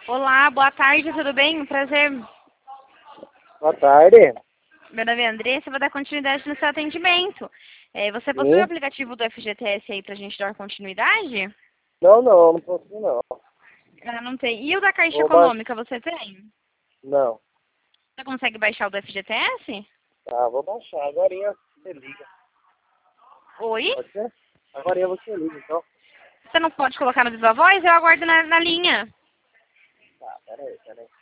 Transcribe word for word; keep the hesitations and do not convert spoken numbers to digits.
Olá, boa tarde, tudo bem? Prazer. Boa tarde. Meu nome é Andressa, vou dar continuidade no seu atendimento. É, você possui o Sim? aplicativo do F G T S aí pra gente dar continuidade? Não, não, não posso não. Ah, não tem. E o da Caixa Vou baixar. Econômica, você tem? Não. Você consegue baixar o do F G T S? Tá, vou baixar. Agorinha você liga. Oi? Pode ser? Agorinha você liga, então. Você não pode colocar no Viva Voz? Eu aguardo na, na linha. Tá, peraí, peraí.